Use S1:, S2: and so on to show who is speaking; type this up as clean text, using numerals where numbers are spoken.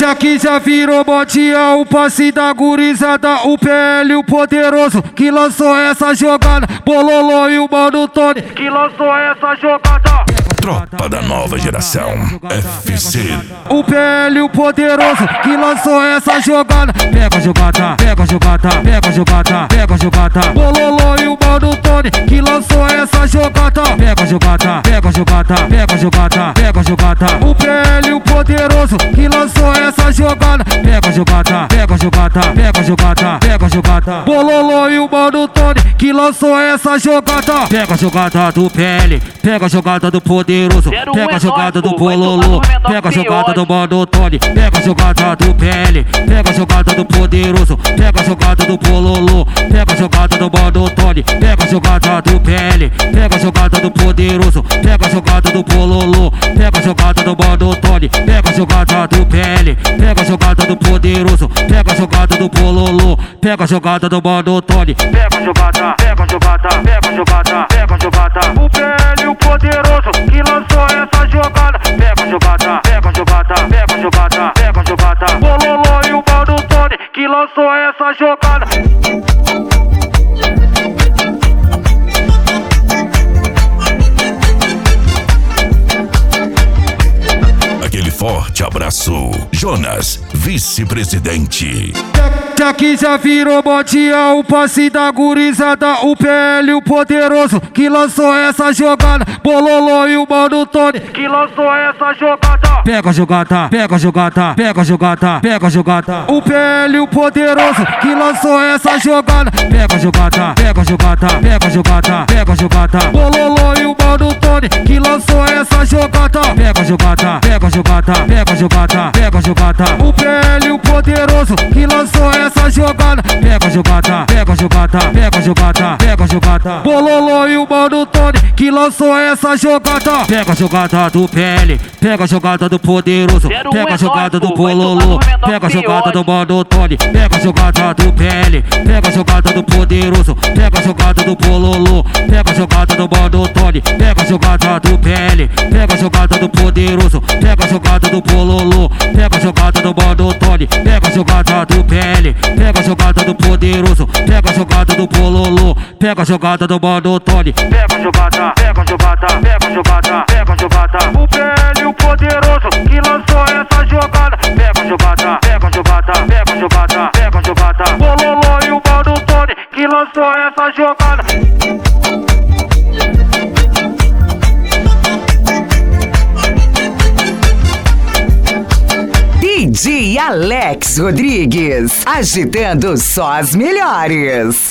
S1: Aqui já virou modinha, o passe da gurizada, o PL, o poderoso, que lançou essa jogada. Bololô e o Mano Tony, que lançou essa jogada.
S2: Tropa da nova geração, FC.
S1: O PL, o poderoso, que lançou essa jogada. Pega a jogada, pega a jogada, pega a jogada, pega a jogada. Bololô e o Mano Tony, que lançou essa jogada. Pega a jogada, pega a jogada, pega a jogada, pega a jogada. O PL, o poderoso, que lançou essa jogada. Pega a jogada, pega a jogada, pega a jogada, pega a jogada. Bololô e o Mano Tony, que lançou essa jogada. Pega a jogada do PL, pega a jogada do poderoso. Pega a jogada do Bololô, pega a jogada do Mano Tony, pega a jogada do PL, pega a jogada do poderoso, pega a jogada do Bololô, pega a jogada do Mano Tony, pega a jogada do PL, pega a jogada do poderoso, pega a jogada do Bololô, pega a jogada do Mano Tony, pega a jogada do PL, pega a jogada do poderoso, pega a jogada do Bololô, pega a jogada do Mano Tony, pega a jogada, pega a jogada, pega a jogada, pega a jogada. O PL, o poderoso, que lançou essa jogada. Pega a jogada, pega a jogada, pega a jogada, pega a jogada. Bololô e o Mano Tony, que lançou essa jogada.
S2: Aquele forte abraço, Jonas, vice-presidente.
S1: Aqui já virou modinha, o passe da gurizada, o PL, o poderoso, que lançou essa jogada. Bololô e o Mano Tony, que lançou essa jogada. Pega a jogada, pega a jogada, pega a jogada, pega a jogada. O PL, o poderoso, que lançou essa jogada. Pega a jogada, pega a jogada, pega a jogada, pega a jogada. Bololô e o Mano Tony, que lançou essa jogada. Pega a jogada, pega a jogada, pega a jogada, pega a jogada. O PL, o poderoso, que lançou essa jogada. Pega a jogada, pega a jogada, pega a jogada, pega a jogada. Bololô e o Mano Tony, que lançou essa jogada. Pega a jogada do PL, pega a jogada do poderoso, pega a jogada do Bololô, pega a jogada do Mano Tony, pega a jogada do PL, pega a jogada do poderoso, pega a jogada do Bololô, pega a jogada do Mano Tony, pega a jogada do PL, pega a jogada do poderoso, pega a jogada do Bololô, pega a jogada do Mano Tony, pega a jogada do PL, pega a jogada do poderoso, pega a jogada do Bololô, pega a jogada do Mano Tony, pega a jogada, pega a jogada, pega a jogada, pega a jogada. O PL, o poderoso, que lançou essa jogada. Pega a jogada, pega a jogada, pega a jogada, pega a jogada. Bololô e o Mano Tony, que lançou essa jogada.
S3: DJ Alex Rodrigues, agitando só as melhores.